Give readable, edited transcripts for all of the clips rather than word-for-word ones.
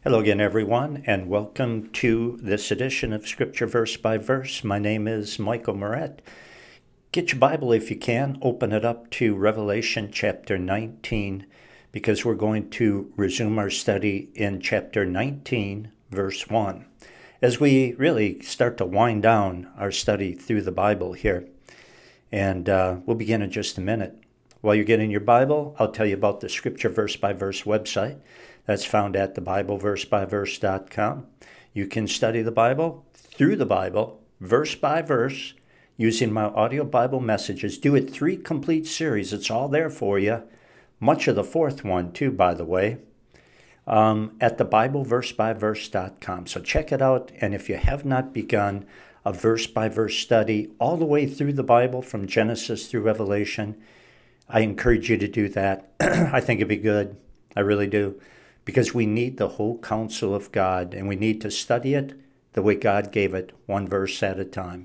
Hello again, everyone, and welcome to this edition of Scripture Verse by Verse. My name is Michael Moret. Get your Bible if you can, open it up to Revelation chapter 19, because we're going to resume our study in chapter 19, verse 1, as we really start to wind down our study through the Bible here. And we'll begin in just a minute. While you're getting your Bible, I'll tell you about the Scripture Verse by Verse website. That's found at thebibleversebyverse.com. You can study the Bible through the Bible, verse by verse, using my audio Bible messages. Do it 3 complete series. It's all there for you. Much of the 4th one, too, by the way, at thebibleversebyverse.com. So check it out. And if you have not begun a verse-by-verse study all the way through the Bible from Genesis through Revelation, I encourage you to do that. I think it'd be good. I really do. Because we need the whole counsel of God, and we need to study it the way God gave it, one verse at a time.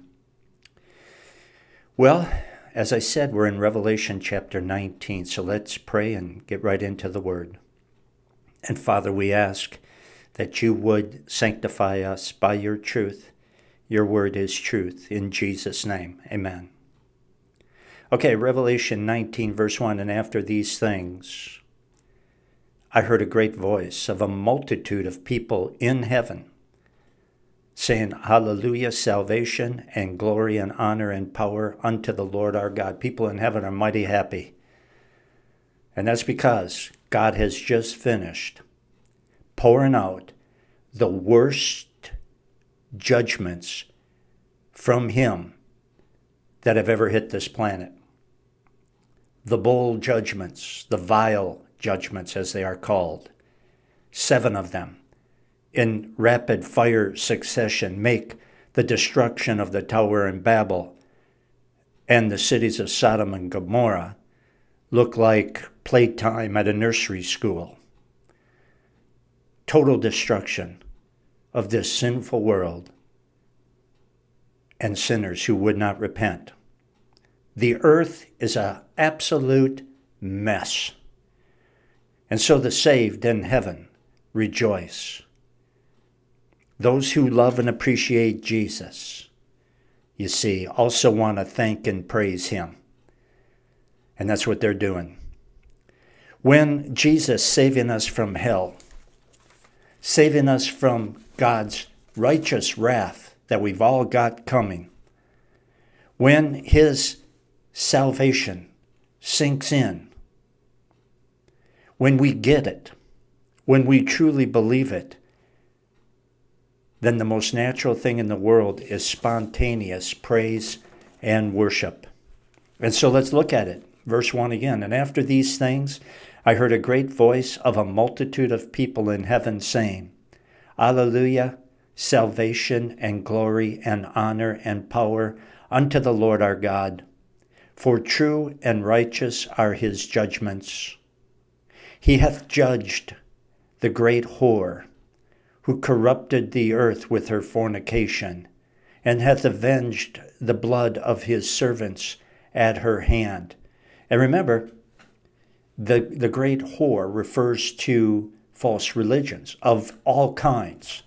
Well, as I said, we're in Revelation chapter 19, so let's pray and get right into the Word. And Father, we ask that you would sanctify us by your truth. Your Word is truth. In Jesus' name, amen. Okay, Revelation 19, verse 1, and after these things, I heard a great voice of a multitude of people in heaven saying, Hallelujah, salvation and glory and honor and power unto the Lord our God. People in heaven are mighty happy. And that's because God has just finished pouring out the worst judgments from him that have ever hit this planet. The bowl judgments, the vile judgments as they are called, 7 of them in rapid fire succession make the destruction of the Tower in Babel and the cities of Sodom and Gomorrah look like playtime at a nursery school. Total destruction of this sinful world and sinners who would not repent. The earth is an absolute mess. And so the saved in heaven rejoice. Those who love and appreciate Jesus, you see, also want to thank and praise him. And that's what they're doing. When Jesus saving us from hell, saving us from God's righteous wrath that we've all got coming, when his salvation sinks in, when we get it, when we truly believe it, then the most natural thing in the world is spontaneous praise and worship. And so let's look at it. Verse 1 again. And after these things, I heard a great voice of a multitude of people in heaven saying, Alleluia, salvation and glory and honor and power unto the Lord our God. For true and righteous are his judgments. He hath judged the great whore, who corrupted the earth with her fornication, and hath avenged the blood of his servants at her hand. And remember, the great whore refers to false religions of all kinds.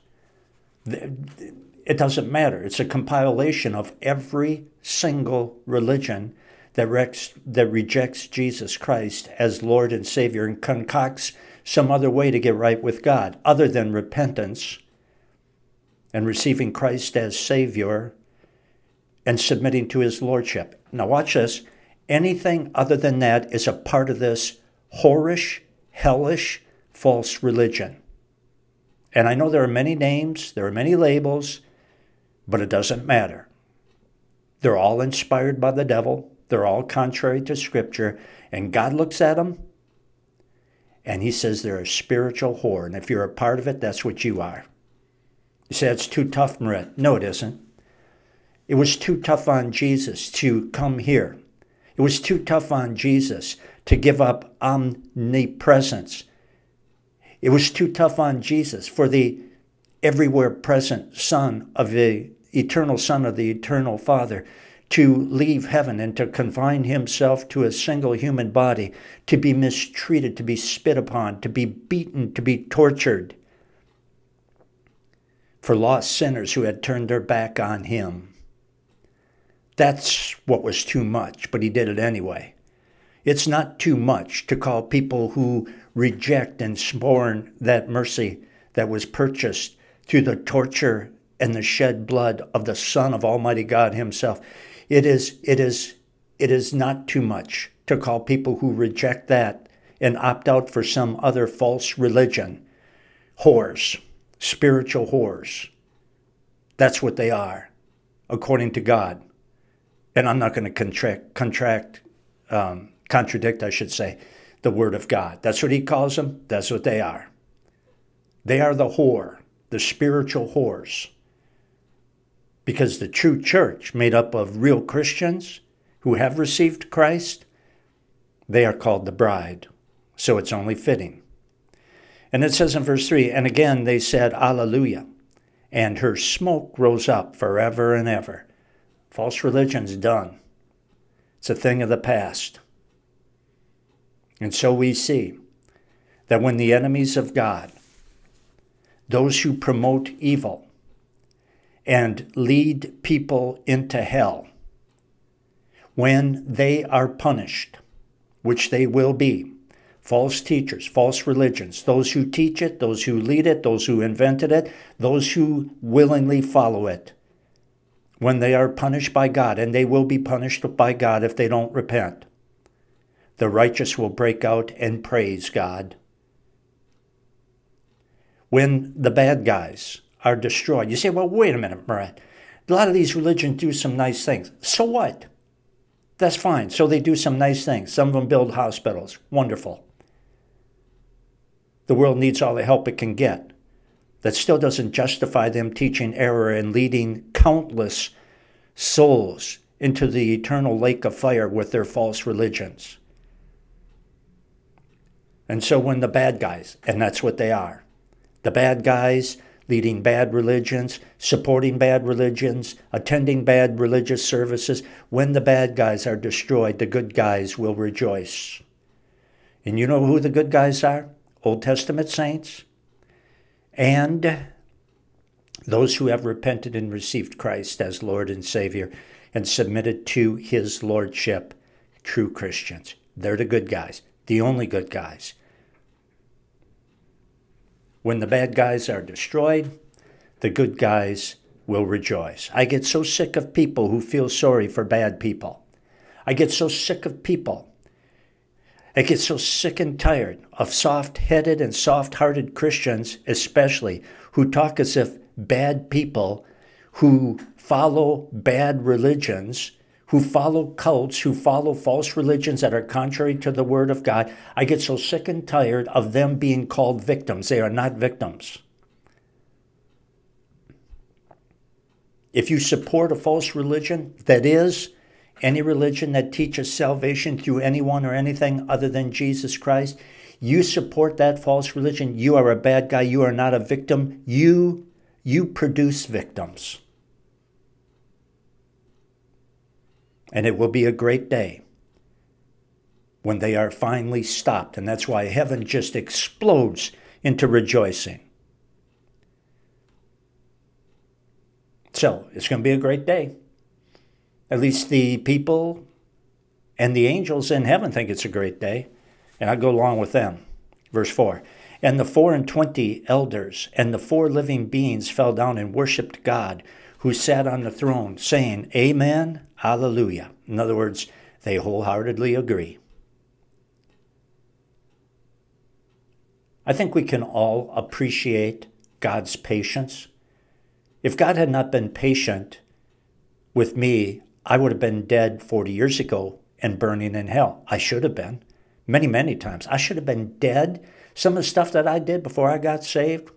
It doesn't matter. It's a compilation of every single religion that rejects Jesus Christ as Lord and Savior and concocts some other way to get right with God other than repentance and receiving Christ as Savior and submitting to his Lordship. Now watch this. Anything other than that is a part of this whorish, hellish, false religion. And I know there are many names, there are many labels, but it doesn't matter. They're all inspired by the devil. They're all contrary to Scripture. And God looks at them, and he says they're a spiritual whore. And if you're a part of it, that's what you are. You say, it's too tough, Moret. No, it isn't. It was too tough on Jesus to come here. It was too tough on Jesus to give up omnipresence. It was too tough on Jesus for the everywhere present Son of the eternal Son of the eternal Father to leave heaven and to confine himself to a single human body, to be mistreated, to be spit upon, to be beaten, to be tortured, for lost sinners who had turned their back on him. That's what was too much, but he did it anyway. It's not too much to call people who reject and scorn that mercy that was purchased through the torture and the shed blood of the Son of Almighty God himself. It is not too much to call people who reject that and opt out for some other false religion whores, spiritual whores. That's what they are, according to God. And I'm not going to contradict, I should say, the Word of God. That's what he calls them. That's what they are. They are the whore, the spiritual whores. Because the true church, made up of real Christians who have received Christ, they are called the bride. So it's only fitting. And it says in verse 3, and again they said, Alleluia, and her smoke rose up forever and ever. False religion's done. It's a thing of the past. And so we see that when the enemies of God, those who promote evil and lead people into hell, when they are punished, which they will be, false teachers, false religions, those who teach it, those who lead it, those who invented it, those who willingly follow it, when they are punished by God, and they will be punished by God if they don't repent, the righteous will break out and praise God. When the bad guys are destroyed, you say, well, wait a minute, Murat. A lot of these religions do some nice things. So what? That's fine. So they do some nice things. Some of them build hospitals. Wonderful. The world needs all the help it can get. That still doesn't justify them teaching error and leading countless souls into the eternal lake of fire with their false religions. And so when the bad guys, and that's what they are, the bad guys leading bad religions, supporting bad religions, attending bad religious services, when the bad guys are destroyed, the good guys will rejoice. And you know who the good guys are? Old Testament saints and those who have repented and received Christ as Lord and Savior and submitted to his lordship, true Christians. They're the good guys, the only good guys. When the bad guys are destroyed, the good guys will rejoice. I get so sick of people who feel sorry for bad people. I get so sick of people. I get so sick and tired of soft-headed and soft-hearted Christians, especially, who talk as if bad people who follow bad religions, who follow cults, who follow false religions that are contrary to the Word of God. I get so sick and tired of them being called victims. They are not victims. If you support a false religion, that is, any religion that teaches salvation through anyone or anything other than Jesus Christ, you support that false religion, you are a bad guy, you are not a victim, you produce victims. And it will be a great day when they are finally stopped. And that's why heaven just explodes into rejoicing. So it's going to be a great day. At least the people and the angels in heaven think it's a great day. And I go along with them. Verse 4. And the 24 elders and the 4 living beings fell down and worshipped God, who sat on the throne, saying, Amen, Hallelujah. In other words, they wholeheartedly agree. I think we can all appreciate God's patience. If God had not been patient with me, I would have been dead 40 years ago and burning in hell. I should have been. Many, many times. I should have been dead. Some of the stuff that I did before I got saved,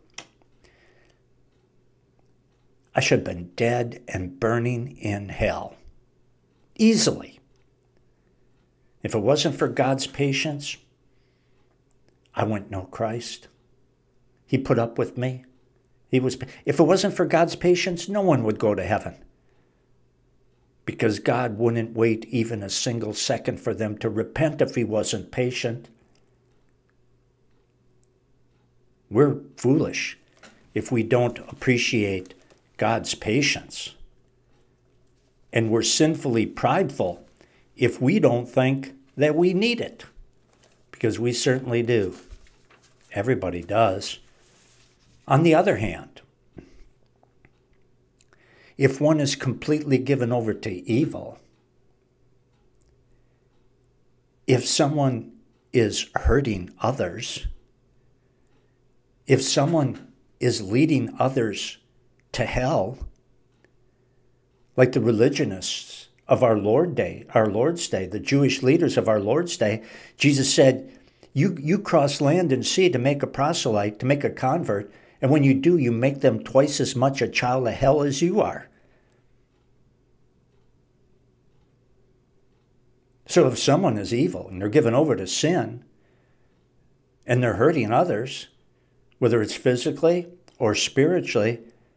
I should have been dead and burning in hell. Easily. If it wasn't for God's patience, I wouldn't know Christ. He put up with me. If it wasn't for God's patience, no one would go to heaven. Because God wouldn't wait even a single second for them to repent if he wasn't patient. We're foolish if we don't appreciate God's patience. And we're sinfully prideful if we don't think that we need it. Because we certainly do. Everybody does. On the other hand, if one is completely given over to evil, if someone is hurting others, if someone is leading others to hell, like the religionists of our Lord's Day, the Jewish leaders of our Lord's Day, Jesus said, you cross land and sea to make a proselyte, to make a convert, and when you do, you make them twice as much a child of hell as you are. So if someone is evil and they're given over to sin and they're hurting others, whether it's physically or spiritually,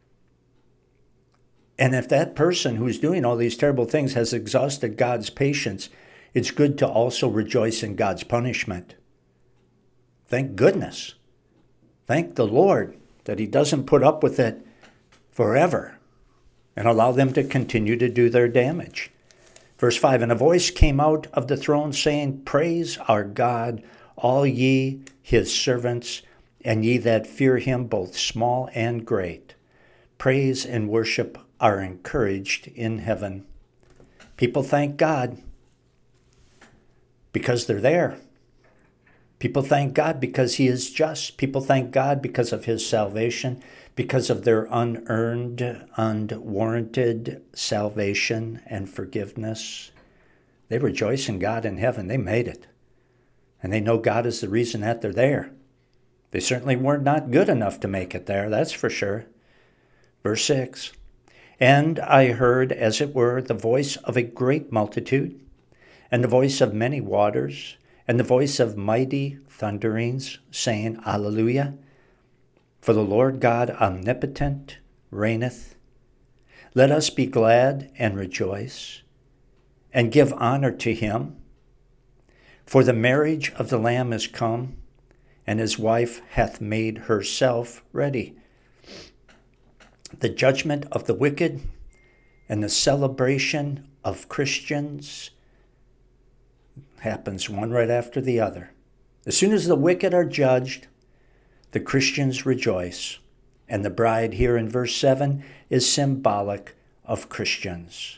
and if that person who's doing all these terrible things has exhausted God's patience, it's good to also rejoice in God's punishment. Thank goodness. Thank the Lord that he doesn't put up with it forever and allow them to continue to do their damage. Verse 5, and a voice came out of the throne saying, Praise our God, all ye his servants, and ye that fear him, both small and great. Praise and worship are encouraged in heaven. People thank God because they're there. People thank God because he is just. People thank God because of his salvation, because of their unearned, unwarranted salvation and forgiveness. They rejoice in God in heaven. They made it. And they know God is the reason that they're there. They certainly were not good enough to make it there, that's for sure. Verse 6, and I heard, as it were, the voice of a great multitude, and the voice of many waters, and the voice of mighty thunderings, saying, Alleluia. For the Lord God omnipotent reigneth. Let us be glad and rejoice, and give honor to him. For the marriage of the Lamb is come, and his wife hath made herself ready. The judgment of the wicked and the celebration of Christians happens one right after the other. As soon as the wicked are judged, the Christians rejoice. And the bride here in verse 7 is symbolic of Christians.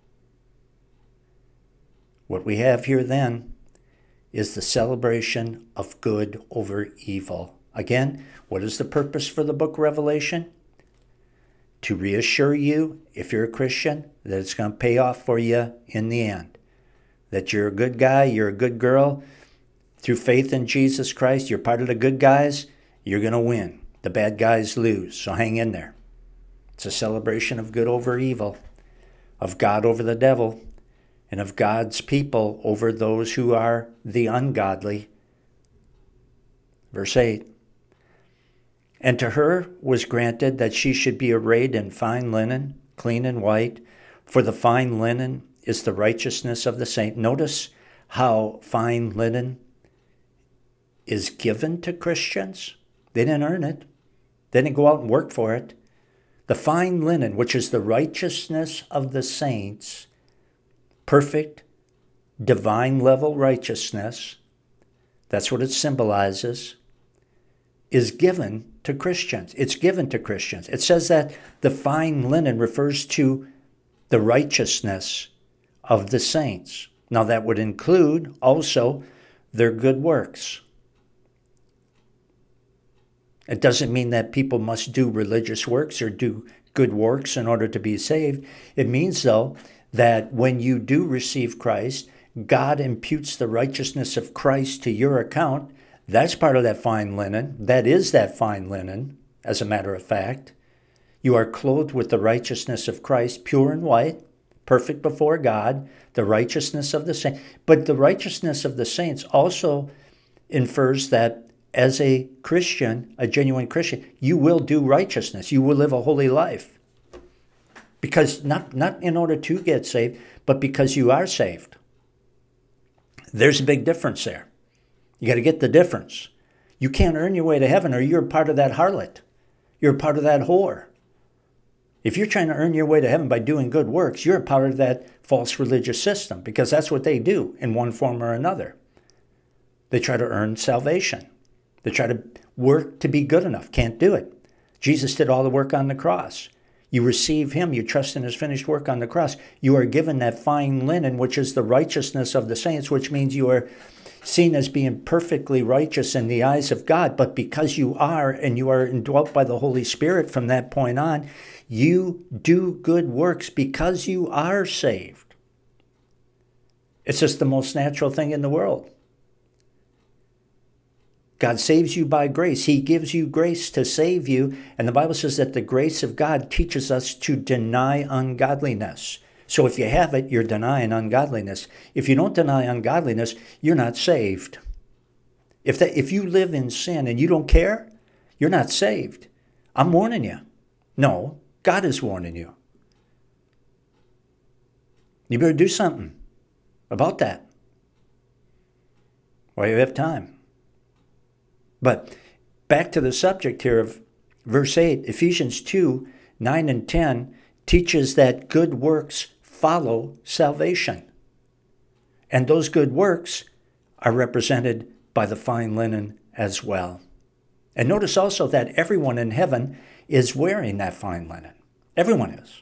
What we have here then is the celebration of good over evil. Again, what is the purpose for the book of Revelation? To reassure you, if you're a Christian, that it's going to pay off for you in the end. That you're a good guy, you're a good girl. Through faith in Jesus Christ, you're part of the good guys, you're going to win. The bad guys lose, so hang in there. It's a celebration of good over evil, of God over the devil, and of God's people over those who are the ungodly. Verse 8. And to her was granted that she should be arrayed in fine linen, clean and white, for the fine linen is the righteousness of the saint. Notice how fine linen is given to Christians. They didn't earn it. They didn't go out and work for it. The fine linen, which is the righteousness of the saints, perfect, divine level righteousness, that's what it symbolizes, is given to Christians. It's given to Christians. It says that the fine linen refers to the righteousness of the saints. Now that would include also their good works. It doesn't mean that people must do religious works or do good works in order to be saved. It means, though, that when you do receive Christ, God imputes the righteousness of Christ to your account. That's part of that fine linen. That is that fine linen, as a matter of fact. You are clothed with the righteousness of Christ, pure and white, perfect before God, the righteousness of the saints. But the righteousness of the saints also infers that as a Christian, a genuine Christian, you will do righteousness. You will live a holy life. Because not in order to get saved, but because you are saved. There's a big difference there. You got to get the difference. You can't earn your way to heaven, or you're part of that harlot. You're a part of that whore. If you're trying to earn your way to heaven by doing good works, you're a part of that false religious system, because that's what they do in one form or another. They try to earn salvation. They try to work to be good enough. Can't do it. Jesus did all the work on the cross. You receive him. You trust in his finished work on the cross. You are given that fine linen, which is the righteousness of the saints, which means you are seen as being perfectly righteous in the eyes of God. But because you are, and you are indwelt by the Holy Spirit from that point on, you do good works because you are saved. It's just the most natural thing in the world. God saves you by grace. He gives you grace to save you. And the Bible says that the grace of God teaches us to deny ungodliness. So if you have it, you're denying ungodliness. If you don't deny ungodliness, you're not saved. If you live in sin and you don't care, you're not saved. I'm warning you. No, God is warning you. You better do something about that while you have time. But back to the subject here of verse 8, Ephesians 2, 9 and 10 teaches that good works follow salvation. And those good works are represented by the fine linen as well. And notice also that everyone in heaven is wearing that fine linen. Everyone is.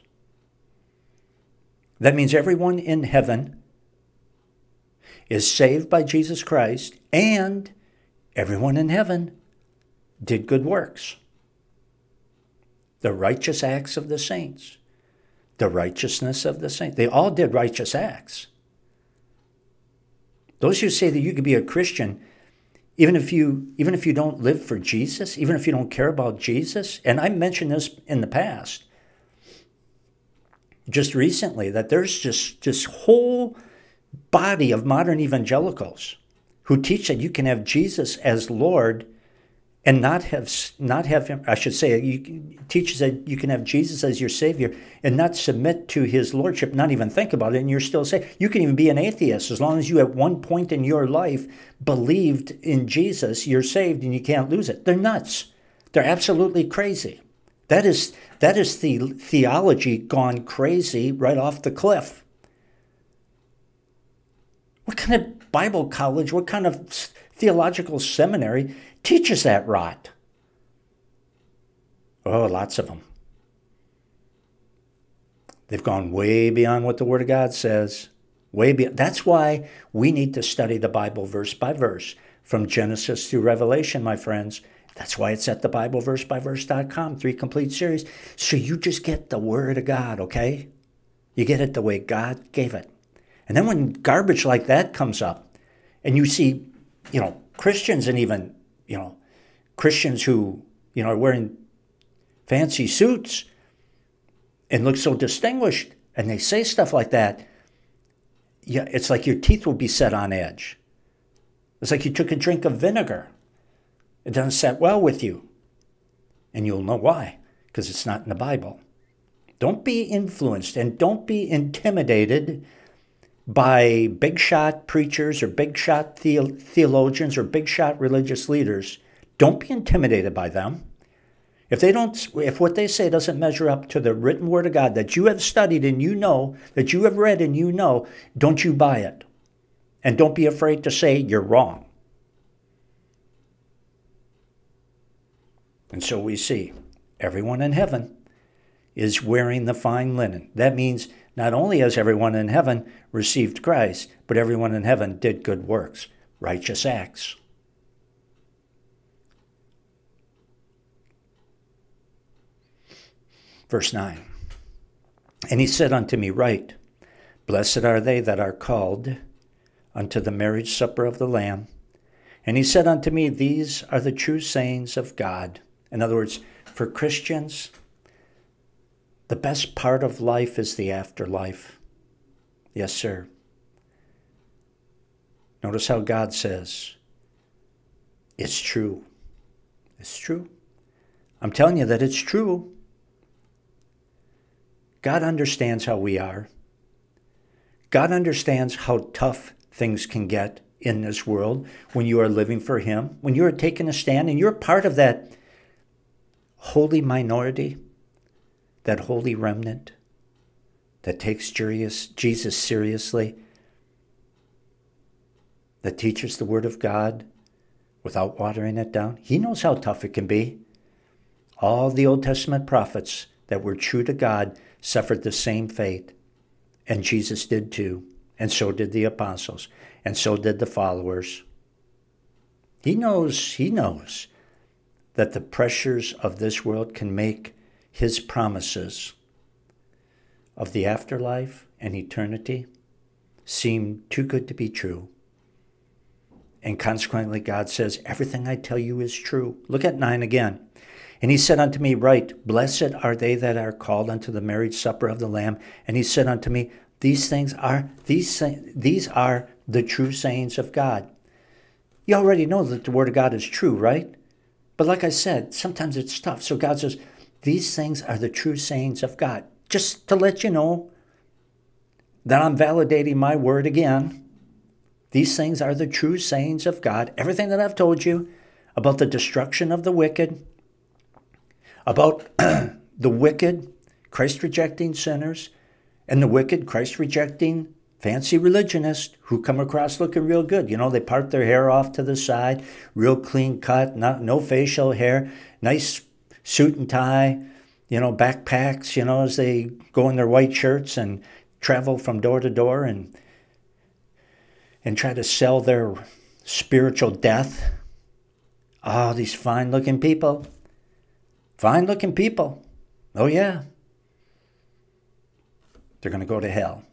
That means everyone in heaven is saved by Jesus Christ, and everyone in heaven did good works. The righteous acts of the saints. The righteousness of the saints. They all did righteous acts. Those who say that you could be a Christian, even if you don't live for Jesus, even if you don't care about Jesus, and I mentioned this in the past, just recently, that there's just this whole body of modern evangelicals who teach that you can have Jesus as Lord and not have him, I should say, teaches that you can have Jesus as your Savior and not submit to his Lordship, not even think about it, and you're still saved. You can even be an atheist. As long as you at one point in your life believed in Jesus, you're saved and you can't lose it. They're nuts. They're absolutely crazy. That is the theology gone crazy right off the cliff. What kind of Bible college, what kind of theological seminary teaches that rot? Oh, lots of them. They've gone way beyond what the Word of God says. Way beyond. That's why we need to study the Bible verse by verse, from Genesis through Revelation, my friends. That's why it's at thebibleversebyverse.com, 3 complete series. So you just get the Word of God, okay? You get it the way God gave it. And then when garbage like that comes up, and you see, Christians, and even, Christians who, are wearing fancy suits and look so distinguished, and they say stuff like that, yeah, it's like your teeth will be set on edge. It's like you took a drink of vinegar. It doesn't set well with you. And you'll know why, because it's not in the Bible. Don't be influenced and don't be intimidated by big shot preachers or big shot theologians or big shot religious leaders. Don't be intimidated by them. If what they say doesn't measure up to the written Word of God that you have studied and you know, that you have read and you know, don't you buy it. And don't be afraid to say you're wrong. And so we see everyone in heaven is wearing the fine linen. That means not only has everyone in heaven received Christ, but everyone in heaven did good works, righteous acts. Verse 9, and he said unto me, Write, blessed are they that are called unto the marriage supper of the Lamb. And he said unto me, These are the true sayings of God. In other words, for Christians, the best part of life is the afterlife. Yes, sir. Notice how God says, it's true. It's true. I'm telling you that it's true. God understands how we are. God understands how tough things can get in this world when you are living for him, when you are taking a stand and you're part of that holy minority, that holy remnant that takes Jesus seriously, that teaches the Word of God without watering it down, he knows how tough it can be. All the Old Testament prophets that were true to God suffered the same fate. And Jesus did too. And so did the apostles. And so did the followers. He knows that the pressures of this world can make his promises of the afterlife and eternity seem too good to be true. And consequently, God says, everything I tell you is true. Look at 9 again. And he said unto me, Write, blessed are they that are called unto the marriage supper of the Lamb. And he said unto me, these are the true sayings of God. You already know that the Word of God is true, right? But like I said, sometimes it's tough. So God says, these things are the true sayings of God. Just to let you know that I'm validating my word again. These things are the true sayings of God. Everything that I've told you about the destruction of the wicked, about the wicked Christ-rejecting sinners, and the wicked Christ-rejecting fancy religionists who come across looking real good. You know, they part their hair off to the side, real clean cut, no facial hair, nice suit and tie, you know, backpacks, you know, as they go in their white shirts and travel from door to door and try to sell their spiritual death. Oh, these fine-looking people. Fine-looking people. Oh, yeah. They're going to go to hell.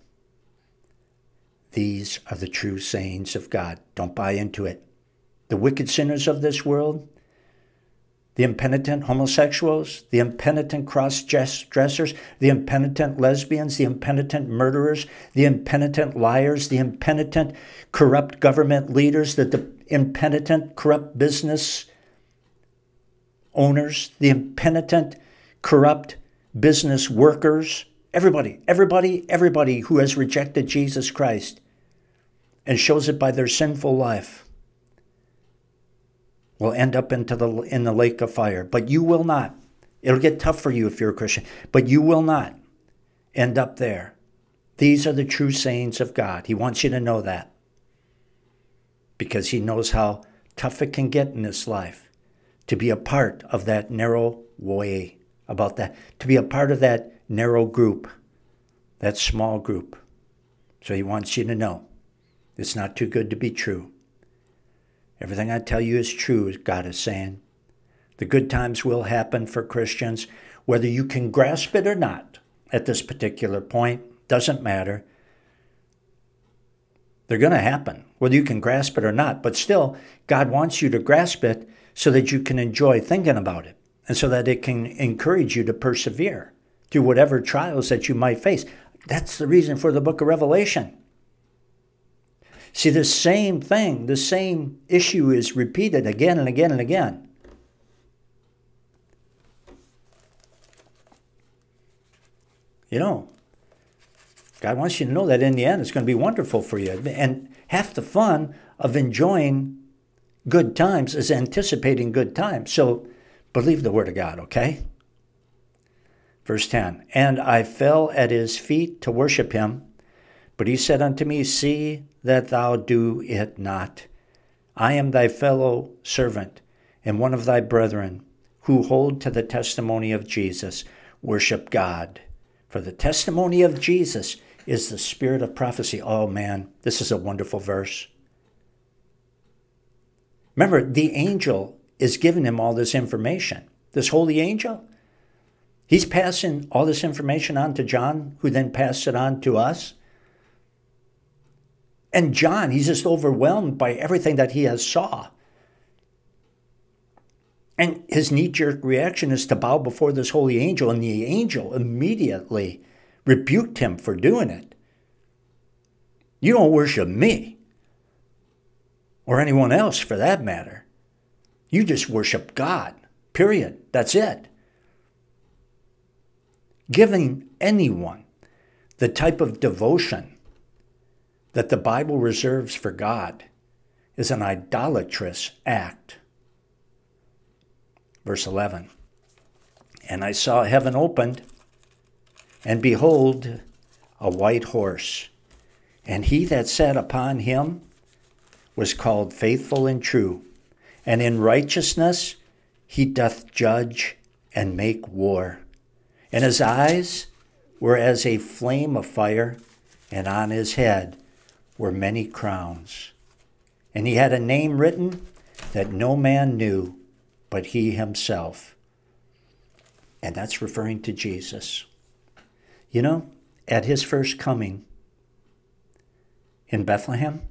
These are the true sayings of God. Don't buy into it. The wicked sinners of this world, the impenitent homosexuals, the impenitent cross-dressers, the impenitent lesbians, the impenitent murderers, the impenitent liars, the impenitent corrupt government leaders, the impenitent corrupt business owners, the impenitent corrupt business workers, everybody who has rejected Jesus Christ and shows it by their sinful life will end up in the lake of fire. But you will not. It'll get tough for you if you're a Christian, but you will not end up there. These are the true sayings of God. He wants you to know that because he knows how tough it can get in this life to be a part of that narrow way, about that, to be a part of that narrow group, that small group. So he wants you to know it's not too good to be true. Everything I tell you is true, as God is saying. The good times will happen for Christians, whether you can grasp it or not at this particular point, doesn't matter. They're going to happen, whether you can grasp it or not. But still, God wants you to grasp it so that you can enjoy thinking about it and so that it can encourage you to persevere through whatever trials that you might face. That's the reason for the book of Revelation. See, the same thing, the same issue is repeated again and again and again. You know, God wants you to know that in the end it's going to be wonderful for you. And half the fun of enjoying good times is anticipating good times. So believe the word of God, okay? Verse 10, And I fell at his feet to worship him, but he said unto me, See that thou do it not. I am thy fellow servant, and one of thy brethren, who hold to the testimony of Jesus. Worship God. For the testimony of Jesus is the spirit of prophecy. Oh man, this is a wonderful verse. Remember, the angel is giving him all this information. This holy angel. He's passing all this information on to John, who then passed it on to us. And John, he's just overwhelmed by everything that he has saw. And his knee-jerk reaction is to bow before this holy angel, and the angel immediately rebuked him for doing it. You don't worship me, or anyone else for that matter. You just worship God, period. That's it. Giving anyone the type of devotion that the Bible reserves for God is an idolatrous act. Verse 11, And I saw heaven opened, and behold, a white horse. And he that sat upon him was called Faithful and True. And in righteousness he doth judge and make war. And his eyes were as a flame of fire, and on his head were many crowns. And he had a name written that no man knew but he himself. And that's referring to Jesus. You know, at his first coming in Bethlehem,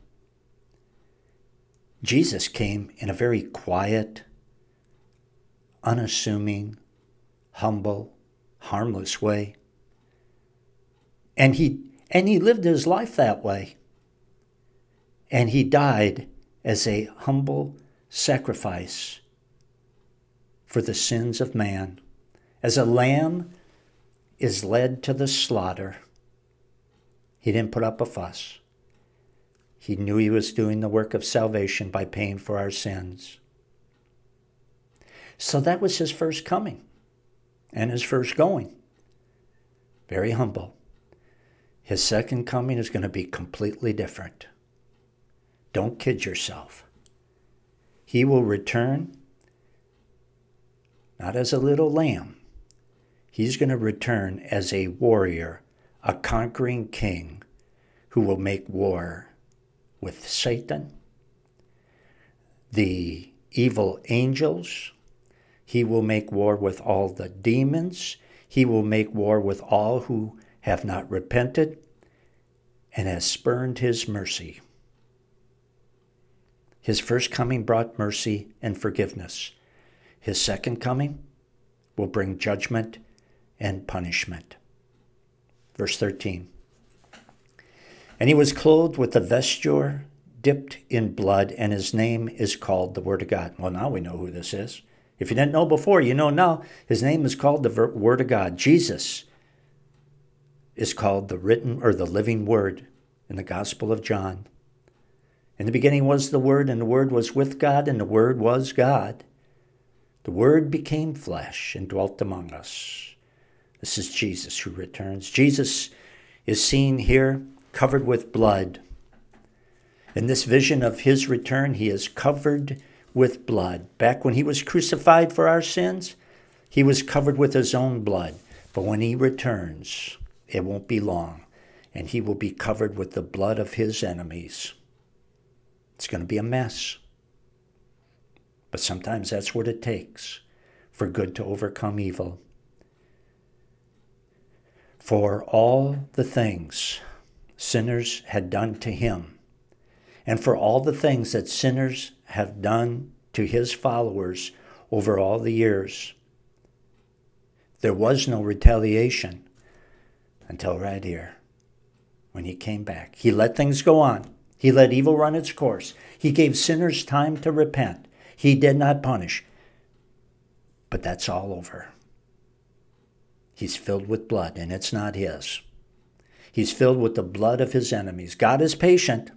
Jesus came in a very quiet, unassuming, humble, harmless way. And he lived his life that way. And he died as a humble sacrifice for the sins of man. As a lamb is led to the slaughter, he didn't put up a fuss. He knew he was doing the work of salvation by paying for our sins. So that was his first coming and his first going. Very humble. His second coming is going to be completely different. Don't kid yourself. He will return not as a little lamb. He's going to return as a warrior, a conquering king who will make war with Satan, the evil angels. He will make war with all the demons. He will make war with all who have not repented and has spurned his mercy. His first coming brought mercy and forgiveness. His second coming will bring judgment and punishment. Verse 13. And he was clothed with a vesture dipped in blood, and his name is called the Word of God. Well, now we know who this is. If you didn't know before, you know now. His name is called the Word of God. Jesus is called the written or the living Word in the Gospel of John. In the beginning was the Word, and the Word was with God, and the Word was God. The Word became flesh and dwelt among us. This is Jesus who returns. Jesus is seen here covered with blood. In this vision of his return, he is covered with blood. Back when he was crucified for our sins, he was covered with his own blood. But when he returns, it won't be long, and he will be covered with the blood of his enemies. It's going to be a mess. But sometimes that's what it takes for good to overcome evil. For all the things sinners had done to him, and for all the things that sinners have done to his followers over all the years, there was no retaliation until right here, when he came back. He let things go on. He let evil run its course. He gave sinners time to repent. He did not punish. But that's all over. He's filled with blood, and it's not his. He's filled with the blood of his enemies. God is patient,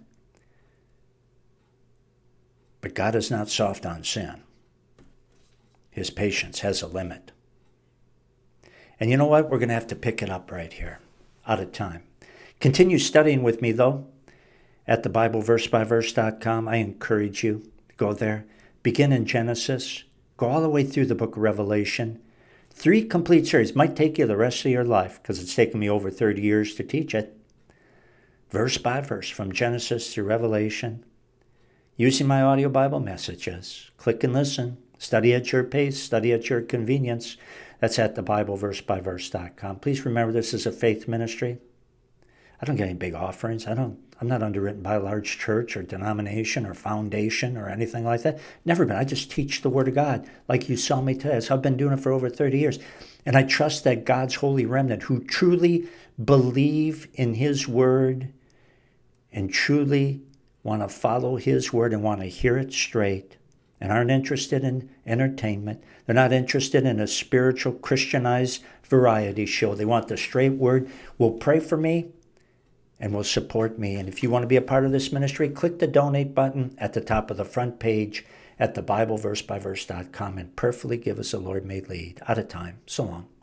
but God is not soft on sin. His patience has a limit. And you know what? We're going to have to pick it up right here, out of time. Continue studying with me, though, at thebibleversebyverse.com. I encourage you to go there. Begin in Genesis. Go all the way through the book of Revelation. 3 complete series. Might take you the rest of your life because it's taken me over 30 years to teach it. Verse by verse, from Genesis through Revelation. Using my audio Bible messages. Click and listen. Study at your pace. Study at your convenience. That's at thebibleversebyverse.com. Please remember, this is a faith ministry. I don't get any big offerings. I'm not underwritten by a large church or denomination or foundation or anything like that. Never been. I just teach the Word of God like you saw me today. So I've been doing it for over 30 years. And I trust that God's holy remnant who truly believe in his Word and truly want to follow his Word and want to hear it straight and aren't interested in entertainment. They're not interested in a spiritual Christianized variety show. They want the straight Word. Will pray for me and will support me. And if you want to be a part of this ministry, click the donate button at the top of the front page at thebibleversebyverse.com and prayerfully give as the Lord may lead. Out of time. So long.